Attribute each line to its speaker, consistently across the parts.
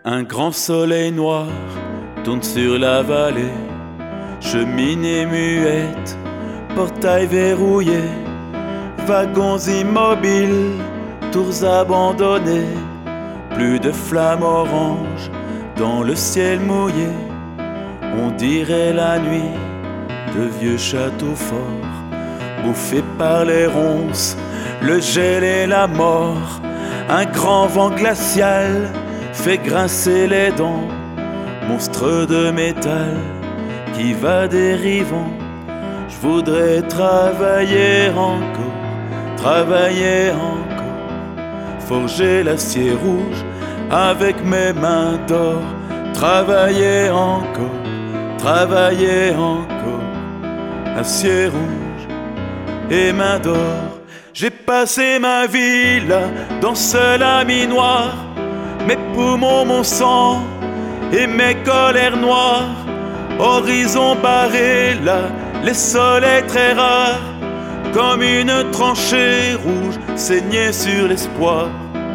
Speaker 1: Un grand soleil noir tourne sur la vallée, cheminée muette, portail verrouillé, wagons immobiles, tours abandonnées, plus de flammes oranges dans le ciel mouillé. On dirait la nuit de vieux châteaux forts, bouffés par les ronces, le gel et la mort. Un grand vent glacial fait grincer les dents, monstre de métal qui va dérivant. Je voudrais travailler encore, travailler encore, forger l'acier rouge avec mes mains d'or, travailler encore, travailler encore, acier rouge et mains d'or. J'ai passé ma vie là, dans ce laminoir, mes poumons, mon sang et mes colères noires. Horizon barré là, les soleils très rares, comme une tranchée rouge saignée sur l'espoir.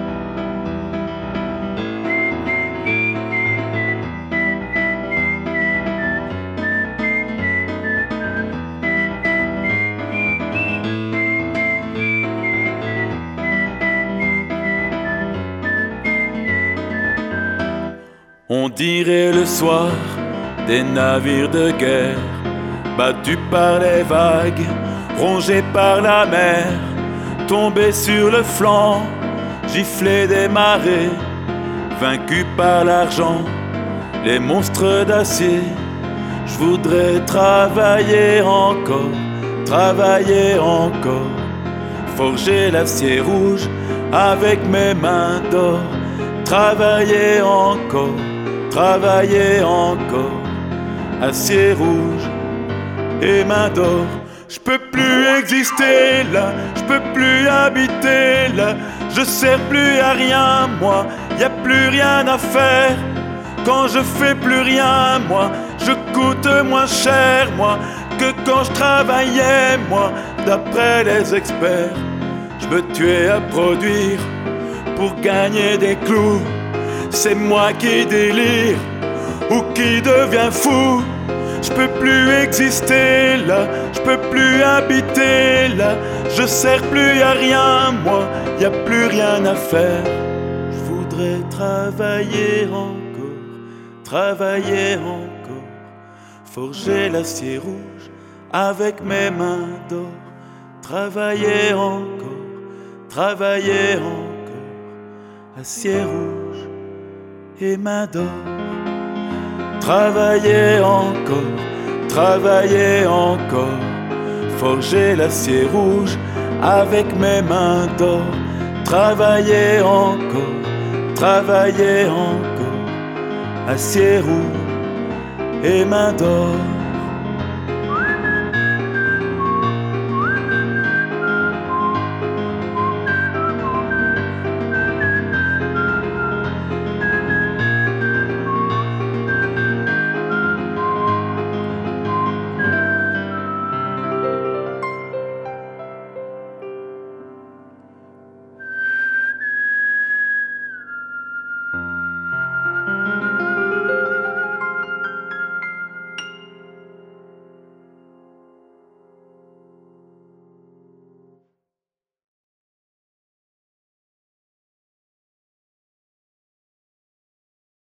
Speaker 1: On dirait le soir des navires de guerre, battus par les vagues, rongés par la mer, tombés sur le flanc, giflés des marées, vaincus par l'argent, les monstres d'acier. Je voudrais travailler encore, travailler encore, forger l'acier rouge avec mes mains d'or, travailler encore, travailler encore, acier rouge et main d'or. Je peux plus exister là, je peux plus habiter là, je sers plus à rien moi, y a plus rien à faire. Quand je fais plus rien moi, je coûte moins cher moi que quand je travaillais moi, d'après les experts. Je me tuais à produire pour gagner des clous. C'est moi qui délire ou qui devient fou. Je peux plus exister là, je peux plus habiter là, je sers plus à rien moi, y a plus rien à faire. Je voudrais travailler encore, travailler encore, forger l'acier rouge avec mes mains d'or, travailler encore, travailler encore, acier rouge et mains d'or. Travailler encore, travailler encore, forger l'acier rouge avec mes mains d'or. Travailler encore, travailler encore, acier rouge et mains d'or.